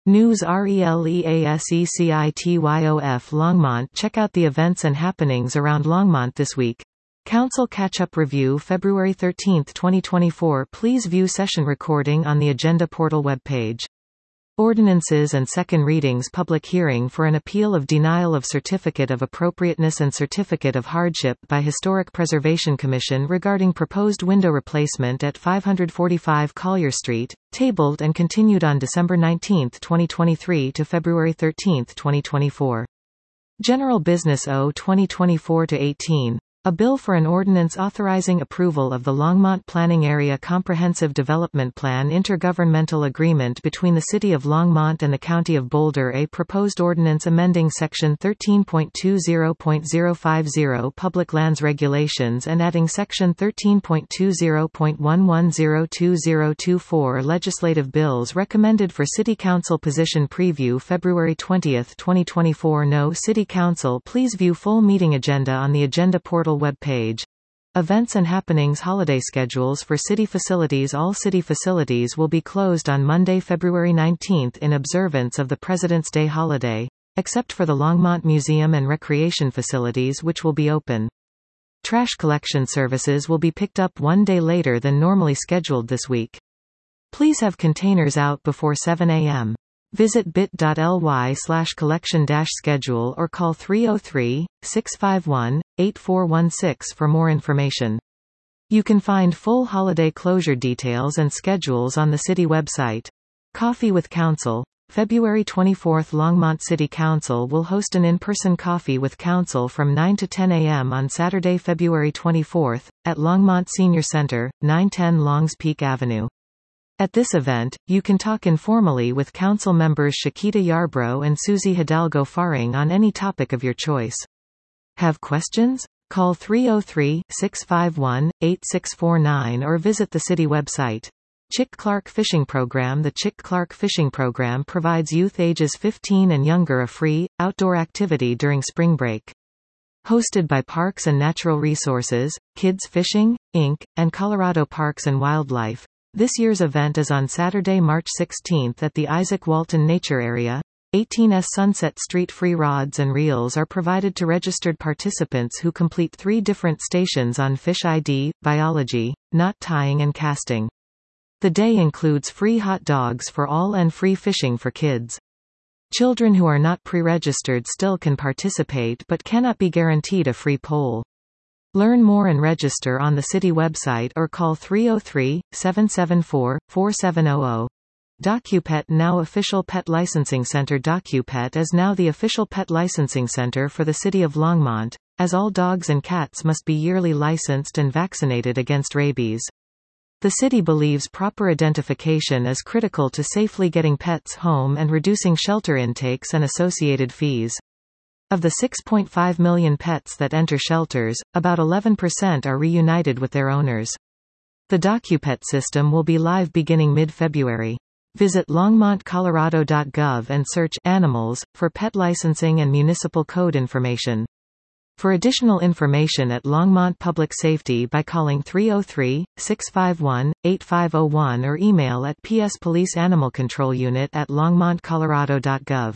News RELEASECITYOF Longmont. Check out the events and happenings around Longmont this week. Council Catch-up Review February 13, 2024. Please view session recording on the Agenda Portal webpage. Ordinances and second readings. Public hearing for an appeal of denial of Certificate of Appropriateness and Certificate of Hardship by Historic Preservation Commission regarding proposed window replacement at 545 Collier Street, tabled and continued on December 19, 2023 to February 13, 2024. General Business O 2024-18. A bill for an ordinance authorizing approval of the Longmont Planning Area Comprehensive Development Plan intergovernmental agreement between the City of Longmont and the County of Boulder. A proposed ordinance amending Section 13.20.050 Public Lands Regulations and adding Section 13.20.1102024. Legislative bills recommended for City Council position preview February 20, 2024. No City Council. Please view full meeting agenda on the Agenda Portal webpage. Events and happenings. Holiday schedules for city facilities. All city facilities will be closed on Monday, February 19 in observance of the President's Day holiday, except for the Longmont Museum and Recreation facilities, which will be open. Trash collection services will be picked up one day later than normally scheduled this week. Please have containers out before 7 a.m. Visit bit.ly/collection-schedule or call 303-651-8416 for more information. You can find full holiday closure details and schedules on the city website. Coffee with Council. February 24. Longmont City Council will host an in-person Coffee with Council from 9 to 10 a.m. on Saturday, February 24, at Longmont Senior Center, 910 Longs Peak Avenue. At this event, you can talk informally with council members Shakita Yarbrough and Susie Hidalgo Faring on any topic of your choice. Have questions? Call 303-651-8649 or visit the city website. Chick Clark Fishing Program. The Chick Clark Fishing Program provides youth ages 15 and younger a free, outdoor activity during spring break. Hosted by Parks and Natural Resources, Kids Fishing, Inc., and Colorado Parks and Wildlife. This year's event is on Saturday, March 16 at the Isaac Walton Nature Area. 18S Sunset Street. Free rods and reels are provided to registered participants who complete 3 different stations on fish ID, biology, knot tying and casting. The day includes free hot dogs for all and free fishing for kids. Children who are not pre-registered still can participate but cannot be guaranteed a free pole. Learn more and register on the city website or call 303-774-4700. DocuPet now official pet licensing center. DocuPet is now the official pet licensing center for the City of Longmont, as all dogs and cats must be yearly licensed and vaccinated against rabies. The city believes proper identification is critical to safely getting pets home and reducing shelter intakes and associated fees. Of the 6.5 million pets that enter shelters, about 11% are reunited with their owners. The DocuPet system will be live beginning mid-February. Visit longmontcolorado.gov and search Animals for pet licensing and municipal code information. For additional information at Longmont Public Safety by calling 303-651-8501 or email at pspoliceanimalcontrolunit@longmontcolorado.gov.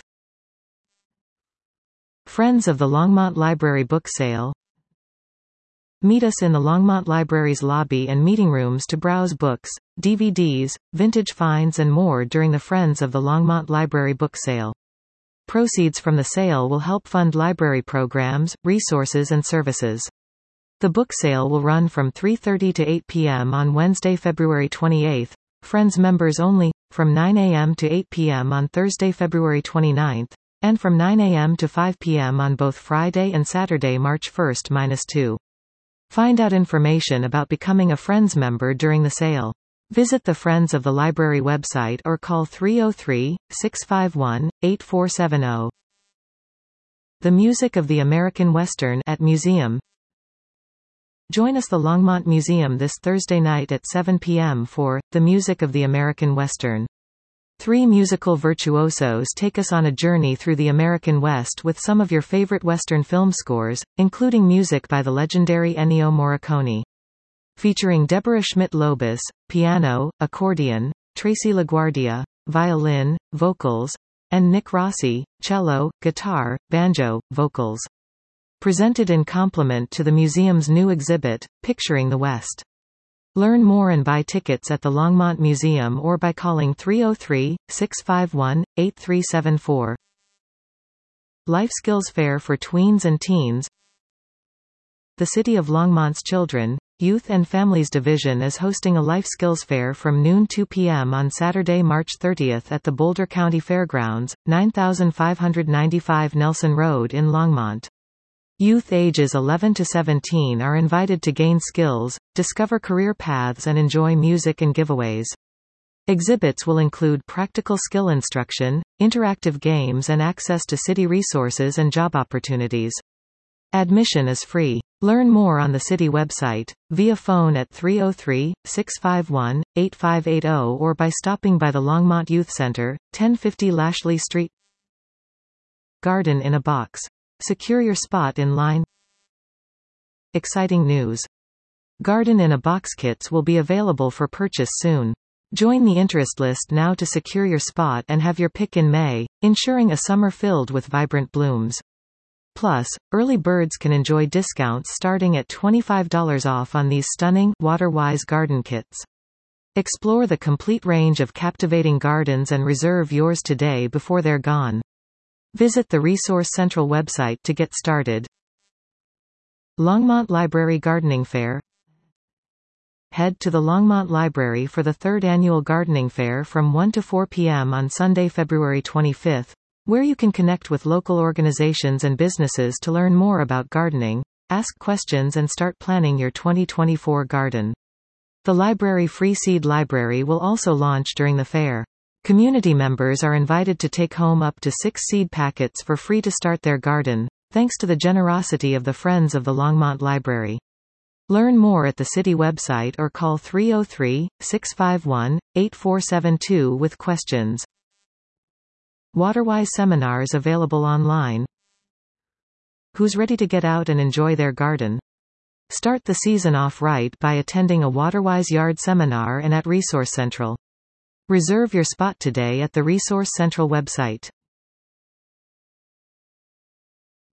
Friends of the Longmont Library Book Sale. Meet us in the Longmont Library's lobby and meeting rooms to browse books, DVDs, vintage finds and more during the Friends of the Longmont Library Book Sale. Proceeds from the sale will help fund library programs, resources and services. The book sale will run from 3:30 to 8 p.m. on Wednesday, February 28, Friends members only, from 9 a.m. to 8 p.m. on Thursday, February 29, and from 9 a.m. to 5 p.m. on both Friday and Saturday, March 1-2. Find out information about becoming a Friends member during the sale. Visit the Friends of the Library website or call 303-651-8470. The Music of the American Western at Museum. Join us the Longmont Museum this Thursday night at 7 p.m. for The Music of the American Western. 3 musical virtuosos take us on a journey through the American West with some of your favorite Western film scores, including music by the legendary Ennio Morricone. Featuring Deborah Schmidt-Lobus, piano, accordion, Tracy LaGuardia, violin, vocals, and Nick Rossi, cello, guitar, banjo, vocals. Presented in complement to the museum's new exhibit, Picturing the West. Learn more and buy tickets at the Longmont Museum or by calling 303-651-8374. Life Skills Fair for Tweens and Teens. The City of Longmont's Children, Youth and Families Division is hosting a Life Skills Fair from noon to 2 p.m. on Saturday, March 30 at the Boulder County Fairgrounds, 9595 Nelson Road in Longmont. Youth ages 11 to 17 are invited to gain skills, discover career paths and enjoy music and giveaways. Exhibits will include practical skill instruction, interactive games and access to city resources and job opportunities. Admission is free. Learn more on the city website, via phone at 303-651-8580 or by stopping by the Longmont Youth Center, 1050 Lashley Street. Garden in a Box. Secure your spot in line. Exciting news. Garden in a Box kits will be available for purchase soon. Join the interest list now to secure your spot and have your pick in May, ensuring a summer filled with vibrant blooms. Plus, early birds can enjoy discounts starting at $25 off on these stunning, water-wise garden kits. Explore the complete range of captivating gardens and reserve yours today before they're gone. Visit the Resource Central website to get started. Longmont Library Gardening Fair. Head to the Longmont Library for the 3rd Annual Gardening Fair from 1 to 4 p.m. on Sunday, February 25, where you can connect with local organizations and businesses to learn more about gardening, ask questions and start planning your 2024 garden. The library Free Seed Library will also launch during the fair. Community members are invited to take home up to 6 seed packets for free to start their garden, thanks to the generosity of the Friends of the Longmont Library. Learn more at the city website or call 303-651-8472 with questions. Waterwise seminars available online. Who's ready to get out and enjoy their garden? Start the season off right by attending a Waterwise Yard seminar and at Resource Central. Reserve your spot today at the Resource Central website.